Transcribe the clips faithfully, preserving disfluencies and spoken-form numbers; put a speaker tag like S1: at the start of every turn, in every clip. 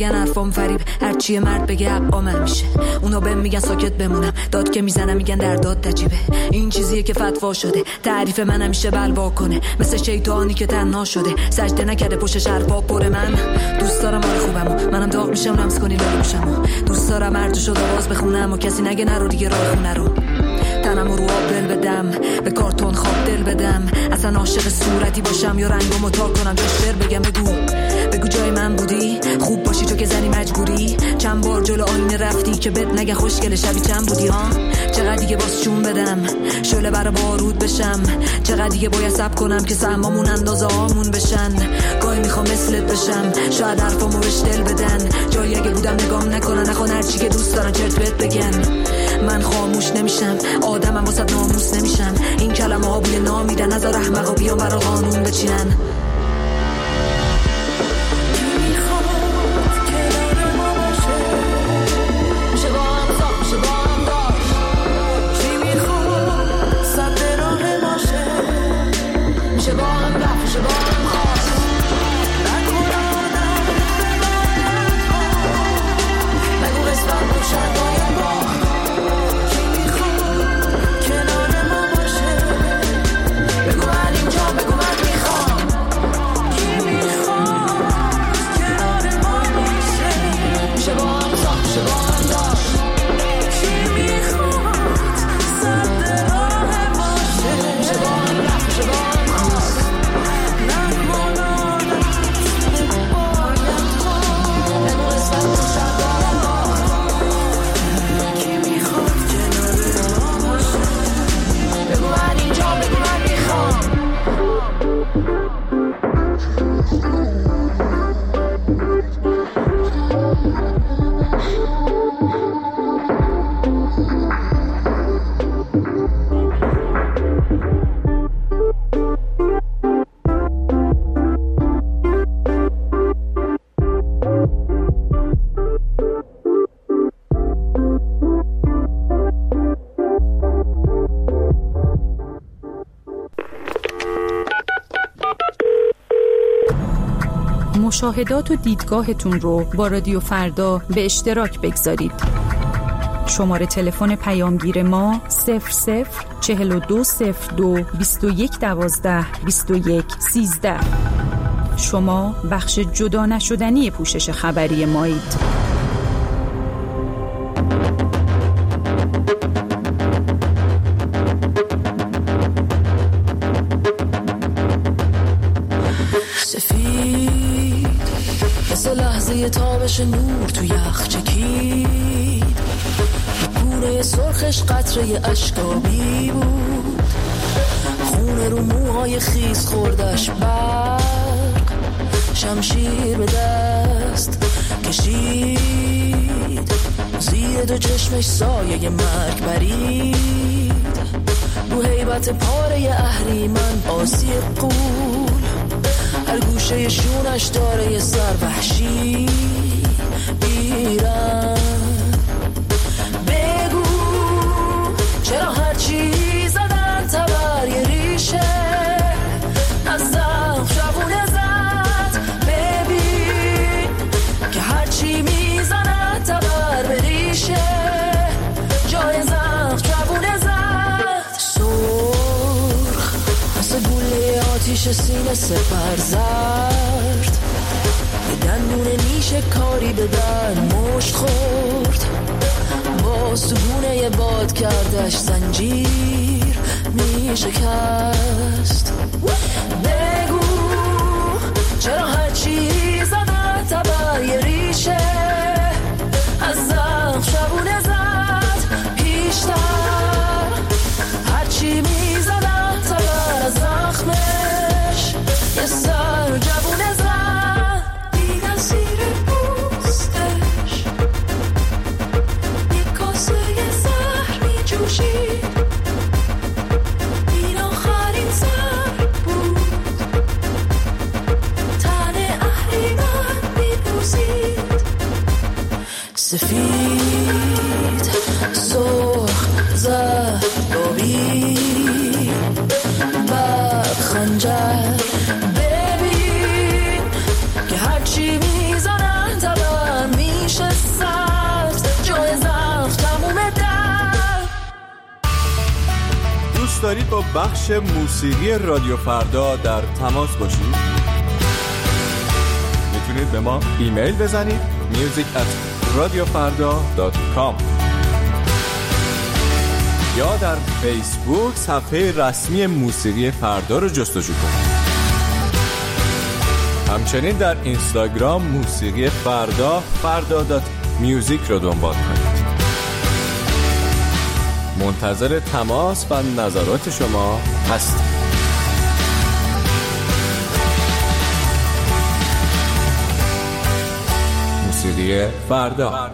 S1: میگن حرفام فریب، هرچی مرد بگه حقا من میشه. اونا بهم میگن ساکت بمونم، داد که میزنم میگن در داد تجیبه. این چیزیه که فتوا شده، تعریف من همیشه بلوا کنه، مثل شیطانی که تنها شده، سجده نکرده پشتش حرفا پر. من دوست دارم حال خوبمو، منم داغ میشم لمس کنی لاله میشم. دوست دارم هرچی شد آواز بخونم و کسی نگه نرو دیگه راه خونه رو. تنم رو آب دل بدم، به کارتون خواب دل بدم، اصلا عاشق صورتی باشم یا رنگمو تا کنم. شعر بگم بگو بگو جای من بودی، خوب باشی تو که زنی مجبوری. چند بار جلو آینه رفتی که بد نگه خوشگل شبی چند بودی ها. چقدر دیگه باز چون بدم شعله برا بارود بشم، چقدر دیگه باید صبر کنم که سهمامون اندازه هامون بشن. گاهی میخوام مثلت بشم، شاید حرفامو بهش دل بدن، جایی اگه بودم نگام نکنن، نخوان هرچی که دوست دارن چرت بهت بگن. من خاموش نمیشم، آدمم واسه ناموس نمیشم. این کلمه ها بوی نامیدن، نذار احمقا بیان برا قانون بچینن.
S2: مشاهدات و دیدگاهتون رو با رادیو فردا به اشتراک بگذارید. شماره تلفن پیامگیر ما صفر صفر چهل و دو صفر دو بیست و یک دوازده بیست و یک سیزده. شما بخش جدا نشدنی پوشش خبری مایید.
S3: لحظه تابش نور تو یخ چکید، گونه سرخش قطره اشکابی بود، خونه رو موهای خیس خوردش برق، شمشیر به دست کشید، زیر دو چشمش سایه مرگ برید، رو هیبت پاره اهریمن آسی قول، هر گوشه شونش داره یه سر وحشی بیرن. بگو چرا هرچی زدن تبر یه ریشه از زخم شبونه زد، ببین که هرچی میزنن تبر به ریشه جای زخم شبونه زد. سرخ مثل گوله آتیش سینه سپر زرد، یه دندون نیشه کاری به دن مشت خورد، با سگونه باد کردش زنجیر می شکست. بگو چرا هرچی زدن تبر یه ریشه از زخم شبونه زد پیشتر، هرچی می زدن تبر از زخمش یه سر جوونه زد. دیدن زیر پوستش یک کاسه زهر می جوشید، این آخرین سر بود تن اهریمن می پوزید. سفید سرخ زهر بابی برق خنجر، ببین که هرچی میزنن تبر
S4: دارید با بخش موسیقی رادیو فردا در تماس باشید، میتونید به ما ایمیل بزنید میوزیک ات رادیو فردا دات کام یا در فیسبوک صفحه رسمی موسیقی فردا رو جستجو کنید. همچنین در اینستاگرام موسیقی فردا فردا دات میوزیک رو دنبال کنید. منتظر تماس و نظرات شما هستم. موسیقی فردا.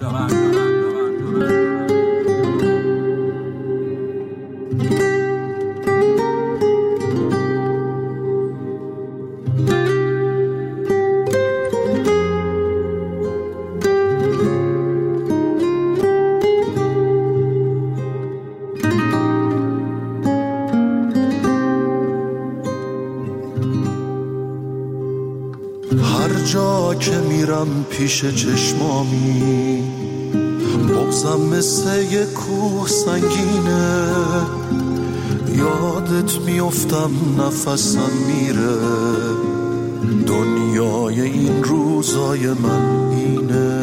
S5: جا که میرم پیش چشمامی بغزم مثل یه کوه سنگینه، یادت میافتم نفسم میره، دنیای این روزای من اینه.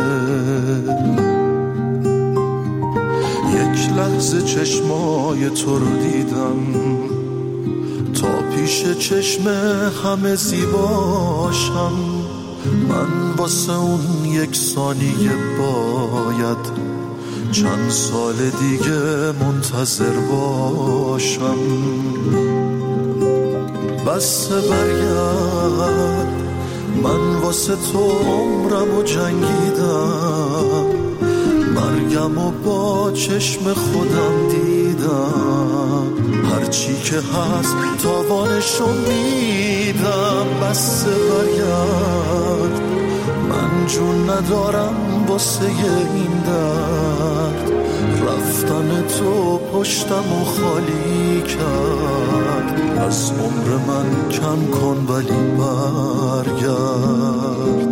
S5: یک لحظه چشمای تو رو دیدم تا پیش چشم همه زیباشم، من واسه اون یک ثانیه باید چند سال دیگه منتظر باشم. بس برگرد، من واسه تو عمرم و جنگیدم، مرگم و با چشم خودم دیدم، هرچی که هست تاوانشو میدم. بس برگرد، من جون ندارم واسه این درد، رفتن تو پشتم و خالی کرد، از عمر من کم کن ولی برگرد.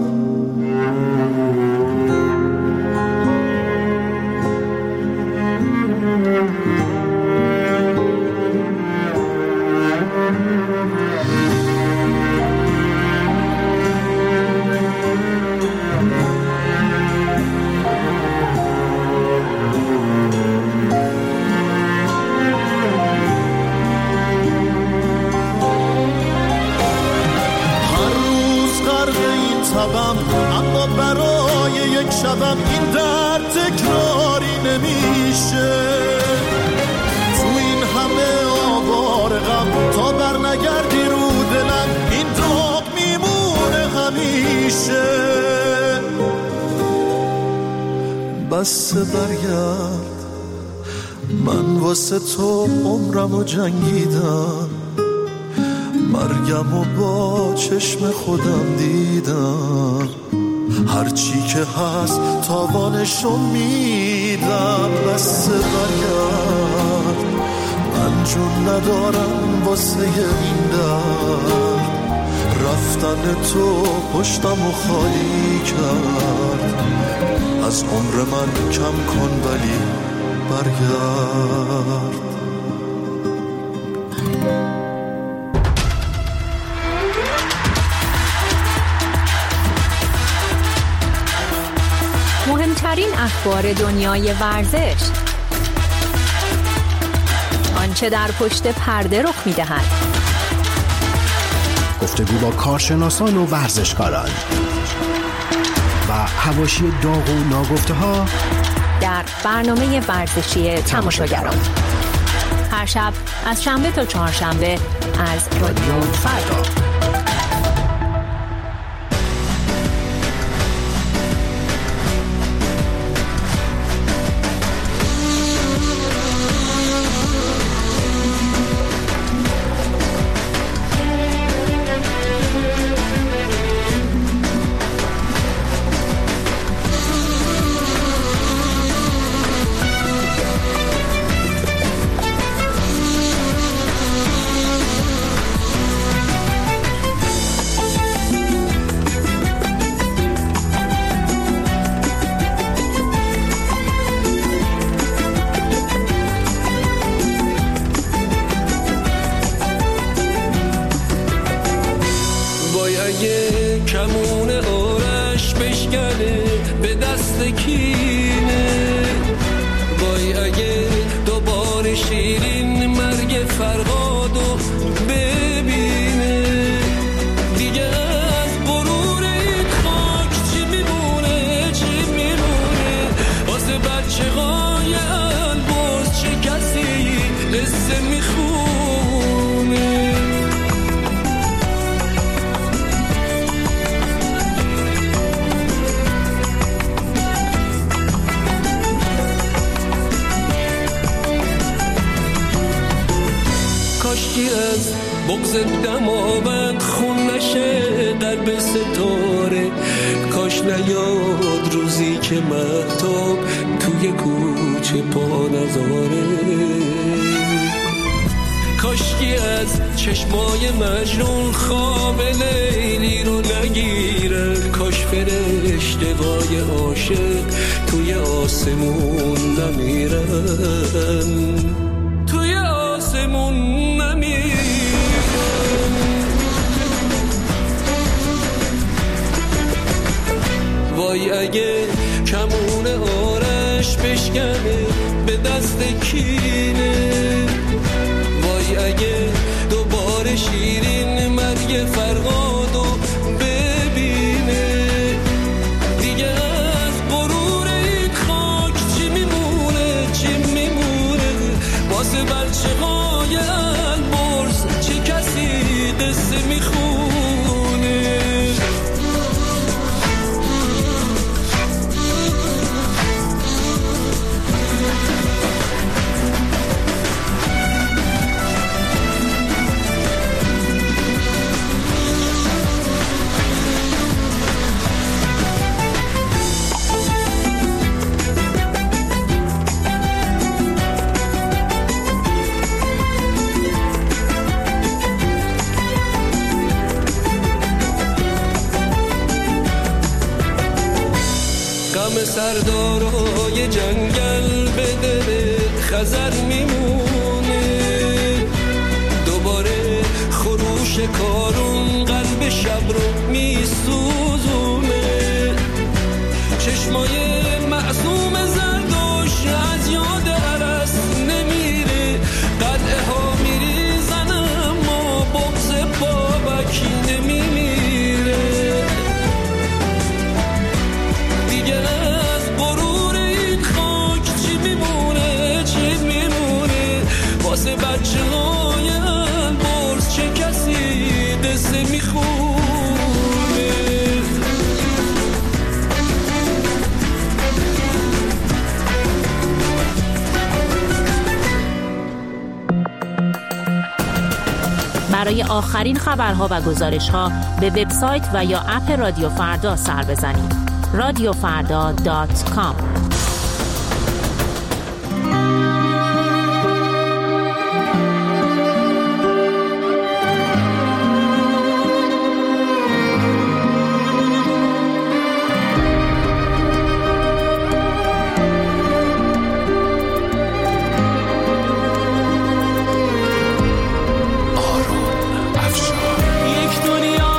S5: اما برای یک شبم این درد تکراری نمیشه، تو این همه آوار غم تا بر نگردی رو دلم این داغ میمونه همیشه. بس برگرد، من واسه تو عمرم و جنگیدم، مرگم و با چشم خودم دیدم، هرچی که هست تاوانشو میدم. بس برگرد، من جون ندارم واسه این درد، رفتن تو پشتم و خالی کرد، از عمر من کم کن ولی برگرد.
S6: مهمترین اخبار دنیای ورزش، آنچه در پشت پرده رخ می‌دهد،
S7: گفتگو با کارشناسان و ورزشکاران و حواشی داغ و ناگفته‌ها
S6: در برنامه ورزشی تماشاگران، هر شب از شنبه تا چهارشنبه از رادیو فردا.
S8: بشکنه به دست کینه. وای اگه دوباره شیرین مرگ فرهادو ببینه، دیگه از غرور این خاک چی میمونه چی میمونه؟ واسه بچه های البرز چه کسی قصه میخونه؟ کاشکی از بغض دماوند خون نشه قلب ستاره، کاش نیاد روزی که مهتاب توی کوچه پا نذاره. کاشکی از چشمای مجنون خواب لیلی رو نگیره، کاش فرشته‌های عاشق توی آسمون نمیرن، توی آسمون نمیرن. وای اگه کمون آرش بشکنه به دست کینه، وای اگه دوباره شیرین مرگ فرهادو ببینه، دیگه از غرور این خاک چی میمونه چی میمونه؟ واسه بچه های البرز چه کسی قصه میخونه؟ سردارای جنگل به دل خزر میمونه، دوباره خروش کارون قلب شب رو میسوزونه. چشمای معصوم زردوش از یاد عرس نمیره، قلعه ها میریزن اما بغض بابکی نمیمیره. دیگه واسه بچه های البرز چه کسی قصه میخونه؟
S6: برای آخرین خبرها و گزارش‌ها به وبسایت و یا اپ رادیو فردا سر بزنید. رادیو فردا دات کام.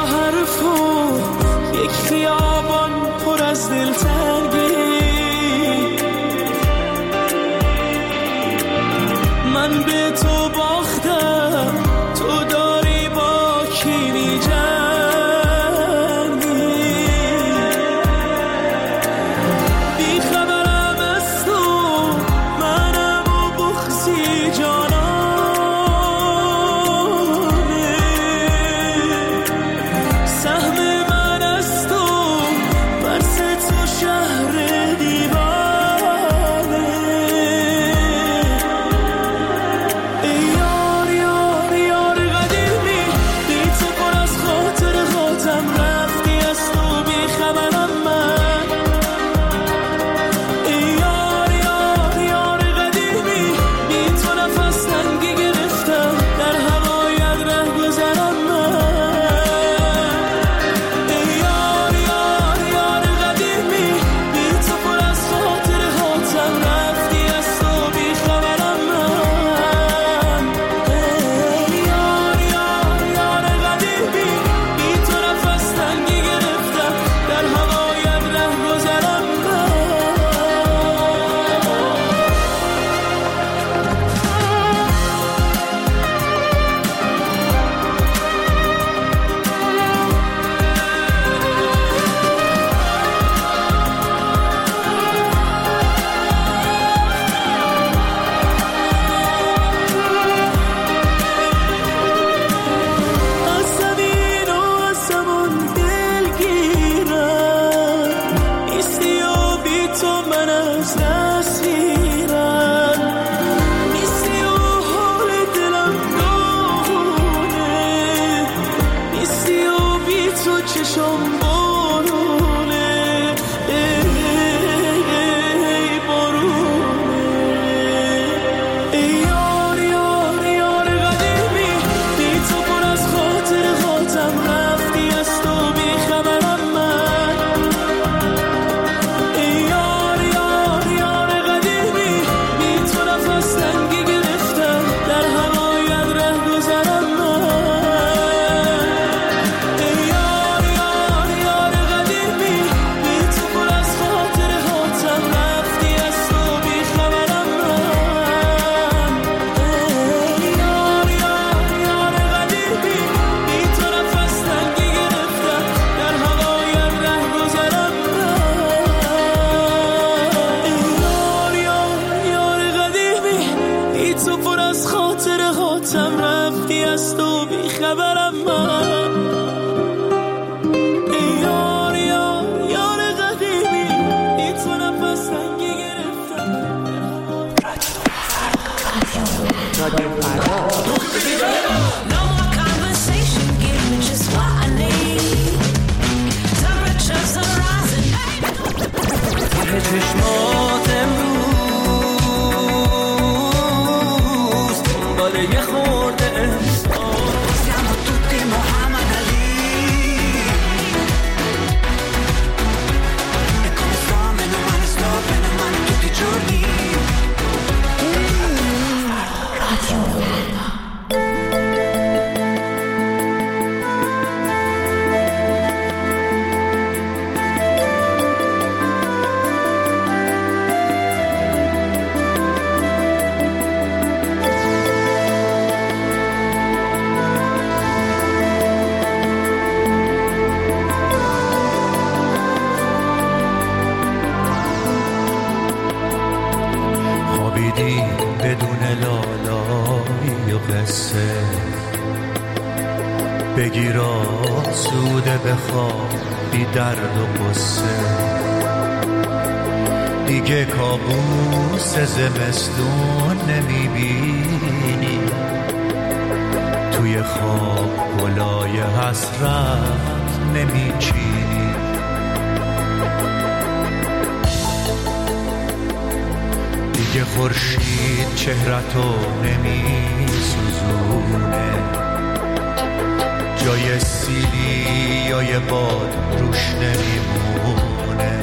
S3: خیابان پر از دلتنگی، تو من از دست میرم، نیستی و حال دلم داغونه، نیستی و بی تو چشم بارونه، ای بارونه، ای یار یار یار قدیمی، بی تو پر از خاطر خاطم رفتی از تو بی خبرم من، ای یار یار یار قدیمی، بی تو نفس تنگی گرفتم در هوایت ره گذرم من، ای یار یار یار قدیمی، بی تو پر از خاطر خاطم رفتی از تو بی خبرم من، ای یار یار یار قدیمی، بی تو نفس تنگی گرفتم در هوایت ره گذرم من، ای یار یار یار قدیمی، بی تو پر از خاطر خاطم رفتی از تو بی خبرم من، ای یار یار یار قدیمی، بی تو نفس تنگی گرفتم
S1: No more conversation, give me just what I need. Temperatures are rising.
S8: ته چشمات امروز دنبال یه خورده احساس
S1: Siamo tutti Muhammad Ali. E come sto, meno male sto, bene o male tutti i giorni.
S5: خوابیدی بدون لالایی و قصه، بگیر آسوده بخوابی درد و قصه، دیگه کابوس زمستون نمیبینی، توی خواب گلای حسرت نمیچینی، دیگه خورشید چهرتو نمیسوزونه، جای سیلی یا یه باد روش نمیمونه،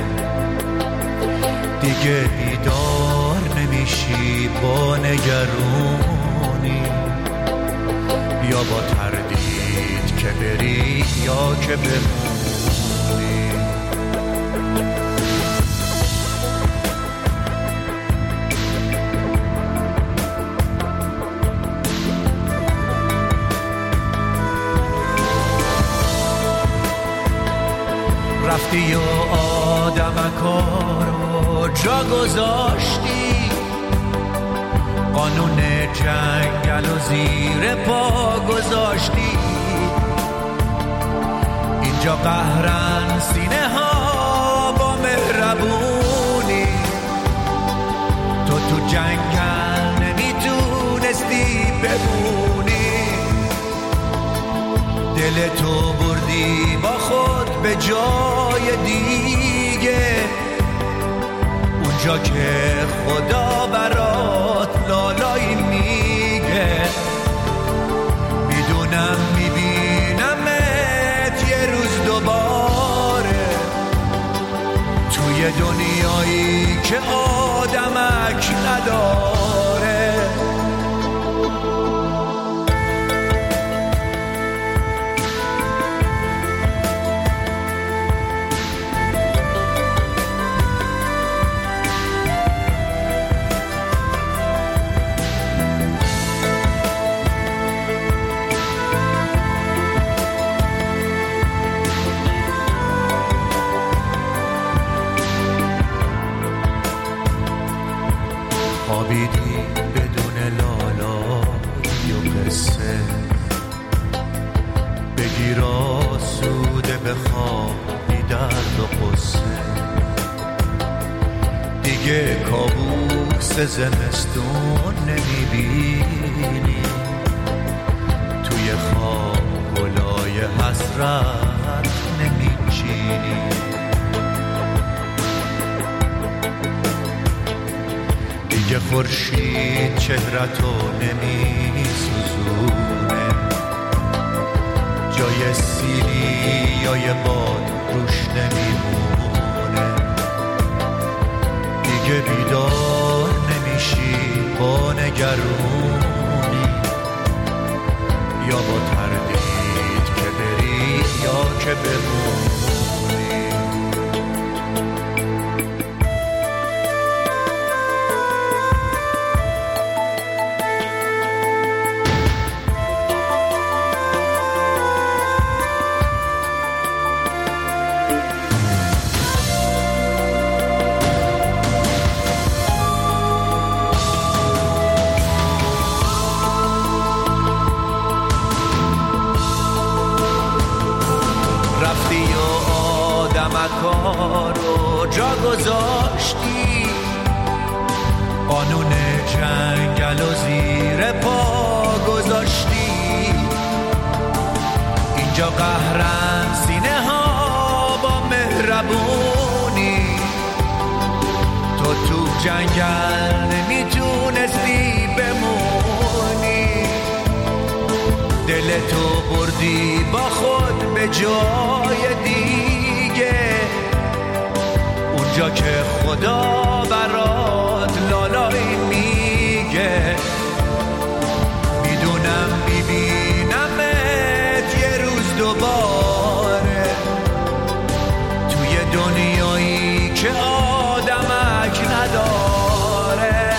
S5: دیگه بیدار نمیشی با نگرونی، یا با تردید که بری یا که بمونی. رفتی و آدمکا رو جا گذاشتی، قانون جنگل و زیر پا گذاشتی، اینجا قهرن سینه ها با مهربونی، تو تو جنگل نمیتونستی بمونی، دل تو بردی با خود به جای دیگه، اونجا که خدا برات لالایی میگه، میدونم میبینمت یه روز دوباره، توی دنیایی که آدمک نداره. خوابیدی بدون لالایی و قصه، بگیر آسوده بخوابی درد و قصه، دیگه کابوس زمستون نمیبینی، توی خواب گلای حسرت نمیچینی. دیگه خورشید چهرتو نمیسوزونه، جای سیلی یا یه باد روش نمیمونه. دیگه بیدار نمیشی با نگرونی، یا با تردید که بری یا که بمونی. کارو جا گذاشتی، قانون جنگل و زیر پا گذاشتی. اینجا قهرن سینه ها با مهربونی، تو تو جنگل نمیتونستی بمونی. دلتو بردی با خود به جای دیگه، اونجا که خدا برات لالایی میگه. میدونم میبینمت یه روز دوباره، توی دنیایی که آدمک نداره.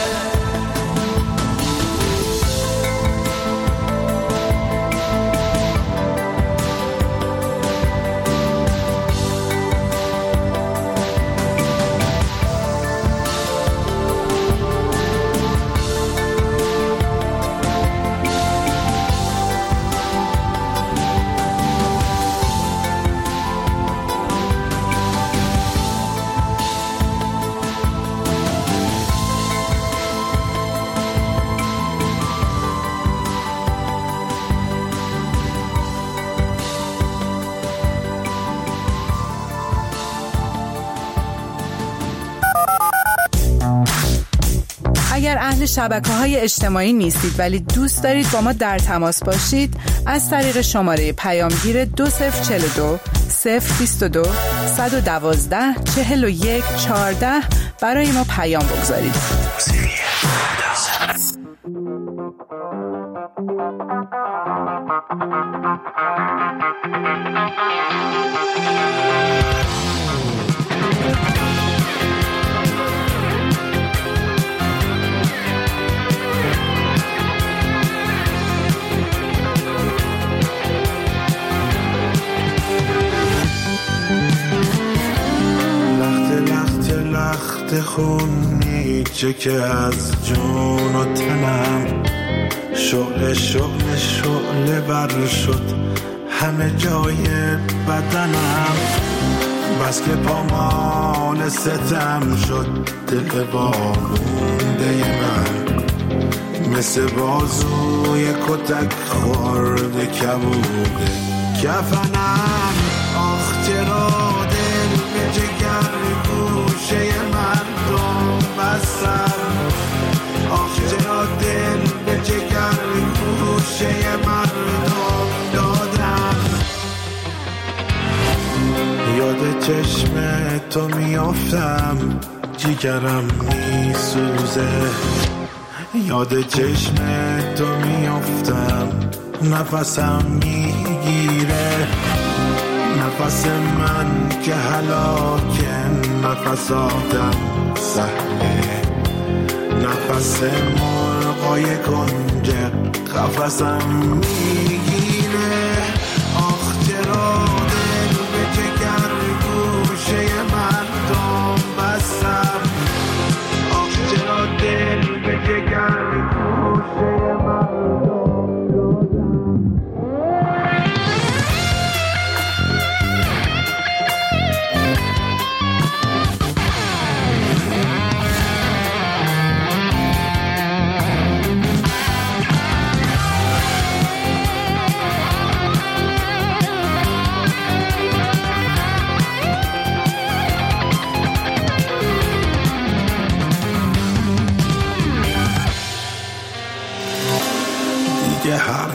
S9: اگر اهل شبکه‌های اجتماعی نیستید ولی دوست دارید با ما در تماس باشید، از طریق شماره پیامگیر دو صفر چهل و دو صفر بیست و دو صد و دوازده چهل و یک چهارده برای ما پیام بگذارید.
S10: خونی چه که از جون و تنم، شعله شعله شعله بر شد همه جای بدنم. بس که پامال ستم شد دل بالونده من، مثل بازوی کتک خورده کبوده کفنم. آخ چرا دل به جگر گوشه من بستم، آخ چرا دل به جگر گوشه مردم دادم. یاد چشم تو میافتم جیگرم میسوزه، یاد چشم تو میافتم نفسم میگیره. نفس من که هلاکه نفس آدم سهله، نفس مرغای کنجه قفسم میگیره. آخ چرا دل به جگر گوشه مردم بستم، آخ چرا دل به جگر گوشه مردم.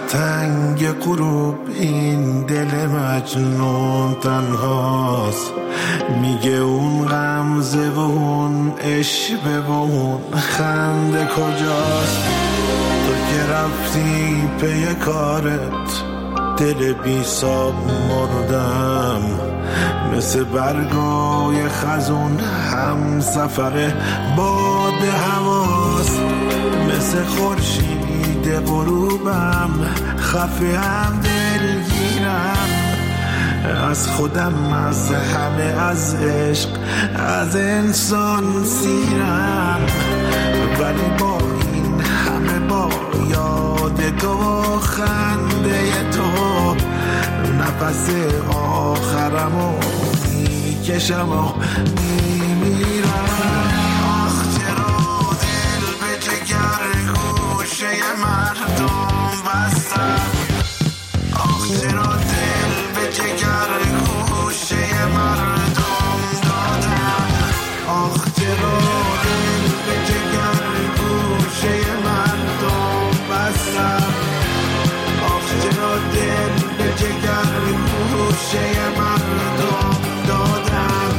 S10: تنگ غروب این دل مجنون تنهاست، میگه اون غمزه و اون عشبه و اون خنده کجاست. تو که رفتی پی کارت دل بی ساب مردم، مثل برگای خزون هم سفر باد هواست، مثل خورشید غروبم خفه هم دلگیرم، از خودم از همه از عشق از انسان سیرم، ولی با این همه با یاد تو خنده تو نفس آخرمو میکشم و میمیرم. آخ چرا دل به جگر گوشه مردم بستم، آخ چرا دل به جگر گوشه مردم دادم، آخ چرا دل به جگر گوشه مردم بستم، آخ چرا دل به جگر گوشه مردم دادم.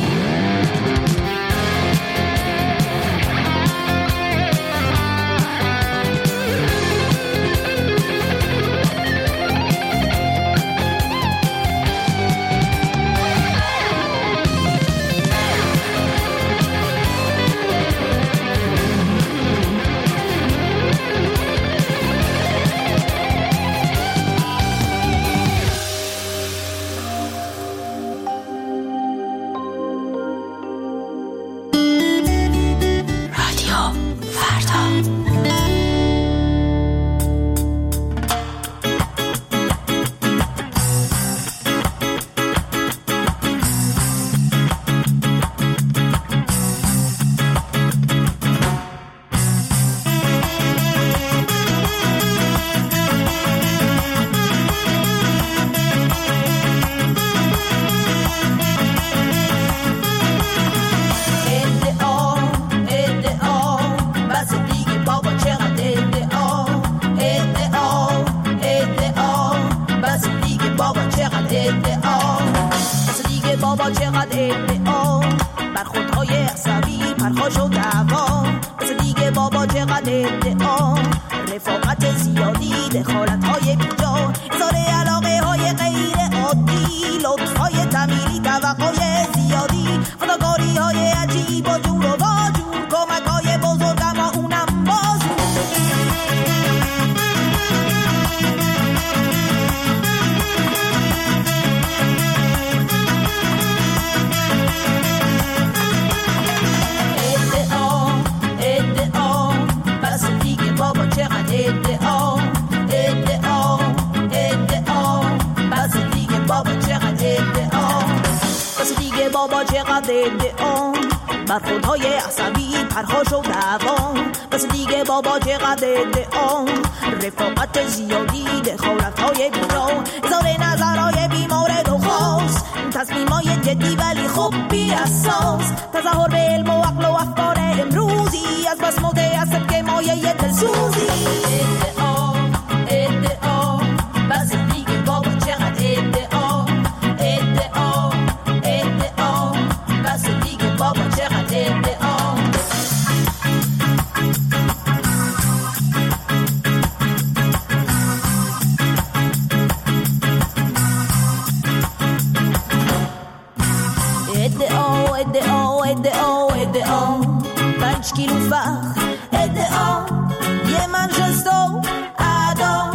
S11: برخوردهای عصبی پرخاش و دوام، بس دیگه بابا چقدر ادعا، رفاقت زیادی دخالتهای بیرا، اظهار نظرهای بیمورد و خاص، تصمیمای جدی ولی خب بی اساس، تظاهر به علم و عقل و افکار امروزی، از بس موده است که مایه دلسوزی. ادعا ادعا بس دیگه بابا چقدر ادعا، ادعا ادعا بس دیگه بابا چقدر ادعا. ادعا ادعا ادعا ادعا پنج کیلو فخر، ادعا یه منچستو ادا،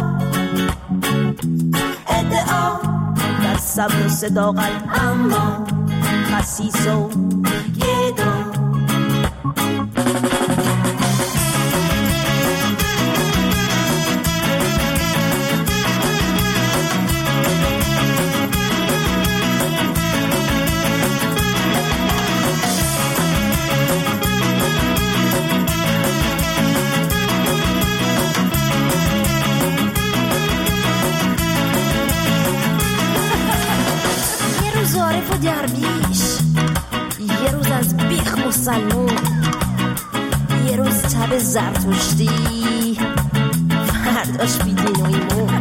S11: ادعا در صبر و صداقت اما خسیس و گدا.
S12: عارف و درویش، یه روز از بیخ مسلمون، یه روز تب زرتشتی، فرداش بیدین و ایمون.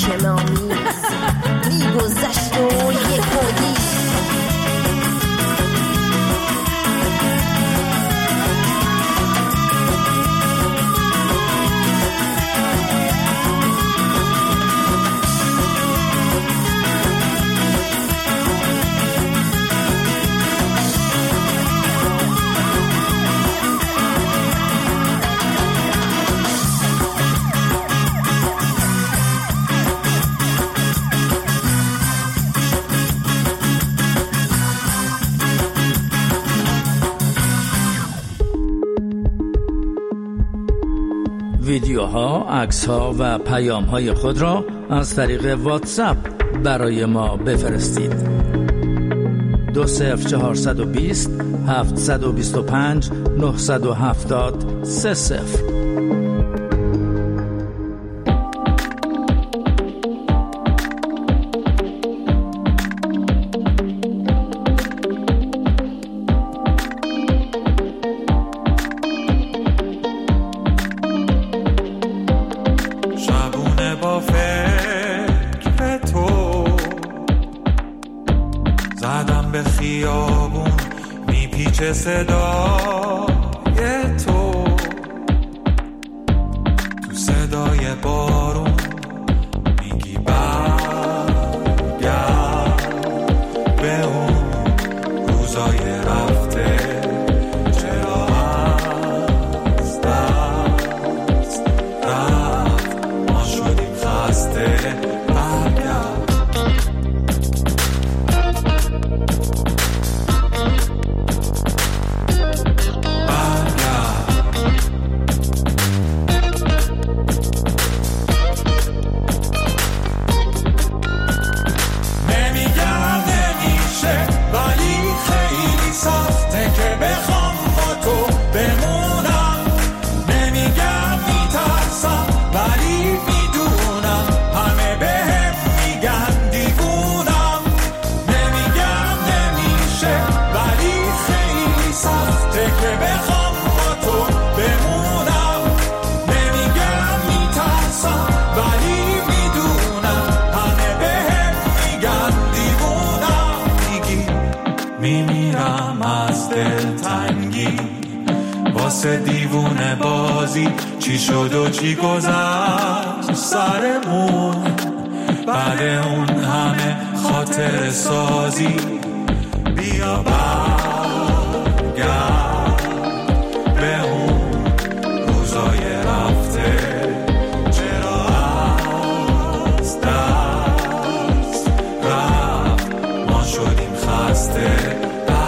S12: خشم‌آمیز میگذشت و یک پلیس.
S13: ویدیوها، عکس‌ها و پیام‌های خود را از طریق واتساپ برای ما بفرستید. دو صفر چهارصد و بیست هفتصد و بیست و پنج نهصد و هفتاد سه صفر.
S14: صدای تو تو صدای بارون میگی برگرد به اون روزای رفته، چرا از دست رفت ما شدیم خسته. واسه دیوونه بازی چی شد و چی گذشت سرمون، بعد اون همه خاطر سازی بیا برگرد به اون روزای رفته، چرا از دست رفت ما شدیم خسته.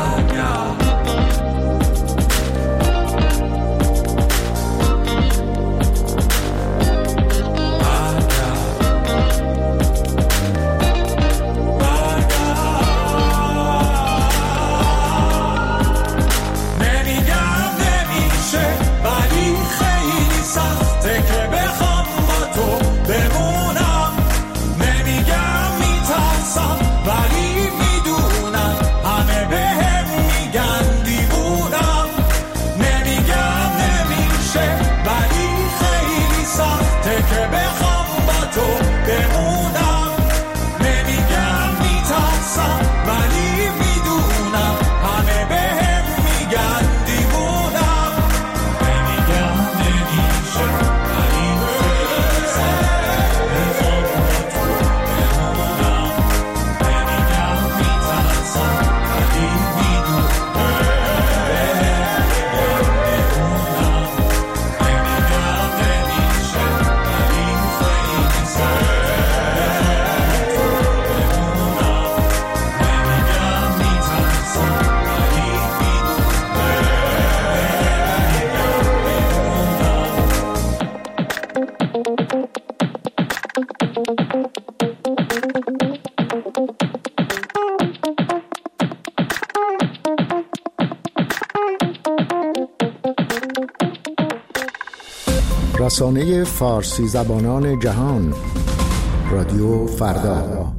S7: رسانه فارسی زبانان جهان، رادیو فردا.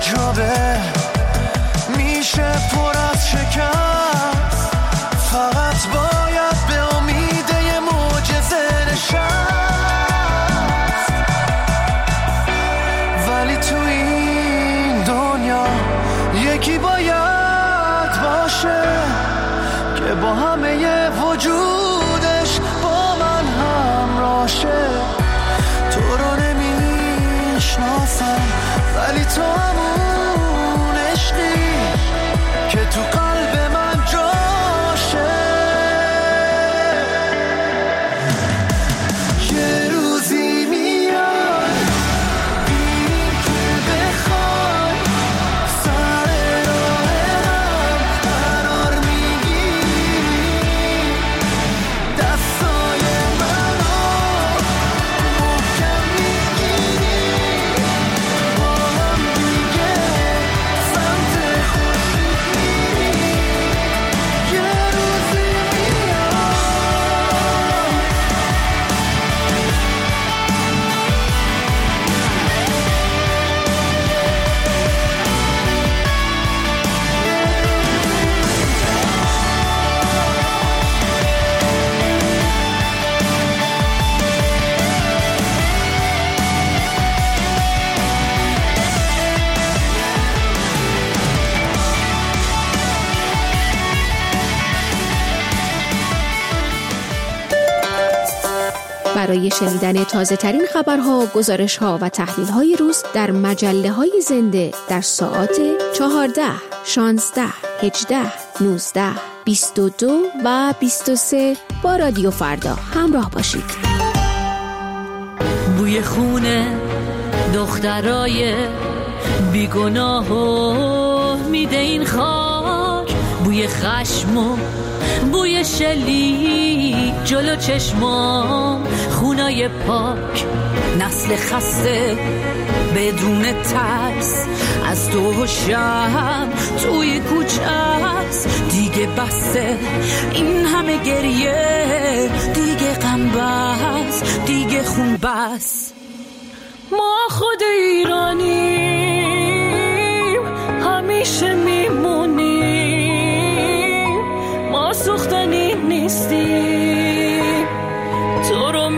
S10: جابه میشه پر از شکست، فقط باید به امید یه معجزه نشست. ولی تو این دنیا یکی باید باشه که با همه ی وجودش با من همراه شه. تو رو نمیشناسم ولی تو همون عشقی که تو قلب من جاشه. یه روزی میاد ببینیم که بخوای سر راه هم قرار میگیریم، دستای منو محکم میگیریم، با هم دیگه سمت خورشید میریم. یه روزی میاد.
S15: برای شنیدن تازه ترین خبرها، گزارش‌ها و تحلیل‌های روز در مجله‌های زنده در ساعات چهارده، شانزده، هجده، نوزده، بیست و دو و بیست و سه با رادیو فردا همراه باشید.
S1: بوی خونه دخترای بیگناه میده این خاک، بوی خشم و بوی شلیک جلو چشمام، خونای پاک، نسل خسته بدون ترس از دو شب توی کوچه است. دیگه بسته این همه گریه، دیگه غم بس، دیگه خون بس. ما خود ایرانیم همیشه میمونیم، ما سوختنی نیستیم تو رو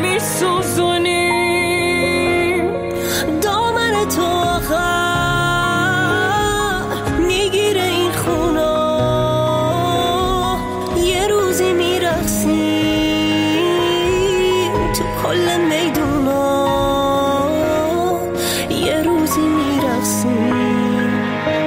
S1: میسوزونیم. دامن تو آخر میگیره این خونا، یه روزی میرقصیم تو کل میدونا، یه روزی میرقصیم.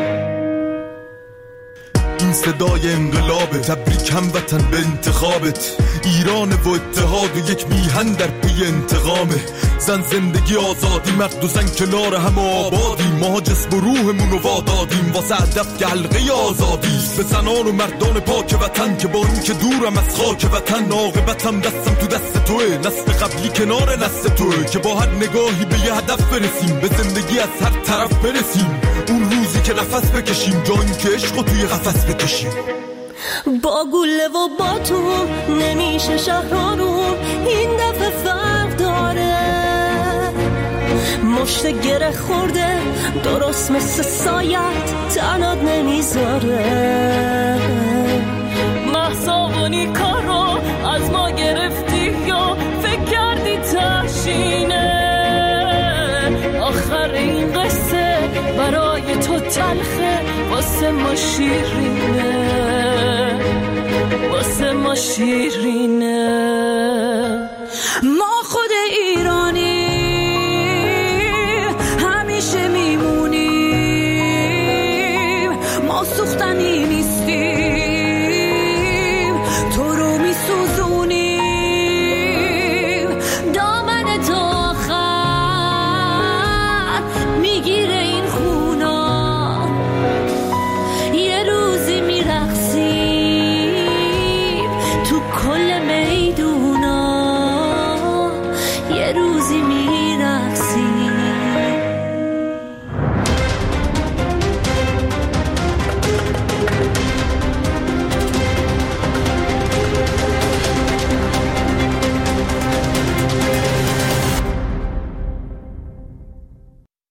S16: این صدای انقلابه، تبریک هموطن به انتخابت. ایران و اتحاد و یک میهن در پی انتقامه. زن زندگی آزادی، مرد و زن کنار هم آبادی. ما جسم و روحمون رو وادادیم واسه هدف که حلقه آزادی. به زنان و مردان پاک وطن که با این که دورم از خاک وطن، عاقبتم دستم تو دست توه. نسل قبلی کنار نسل توه که با هر نگاهی به یه هدف برسیم، به زندگی از هر طرف برسیم. اون روزی که نفس بکشیم، جا این که عشق رو توی قفس بکشیم.
S1: با گله و باتون نمیشه شهرانون، این دفعه فرق داره. مشت گره خورده درست مثل سایت تنات نمیذاره. محصابونی کارو از ما گرفتی یا فکر کردی تشینه؟ آخر این قصه برای تو تلخه، واسه ما شیرینه، واسه ما شیرینه. ما